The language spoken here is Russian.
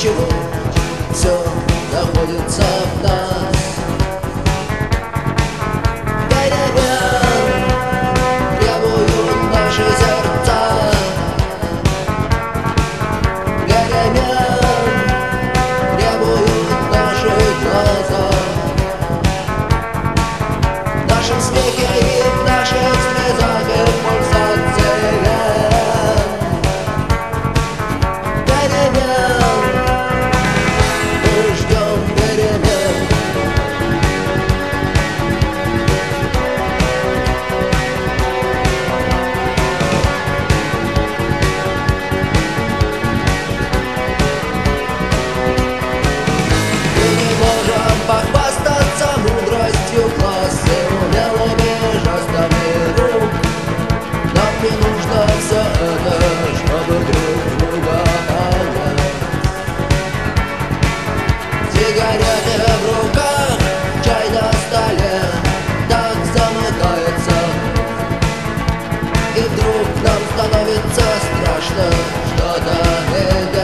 почему все находится в нас. Перемен требуют наши сердца, перемен требуют наши глаза. В нашем смехе и в наших слезах и в пульсации вен. Перемен, мы ждем перемен. Мы не можем похвастаться мудростью класса, умелыми жестами рук. Нам не нужно все это, чтобы друг друга понять. Сигареты в руках, чай на столе, так замыкается. И вдруг нам становится страшно что-то менять.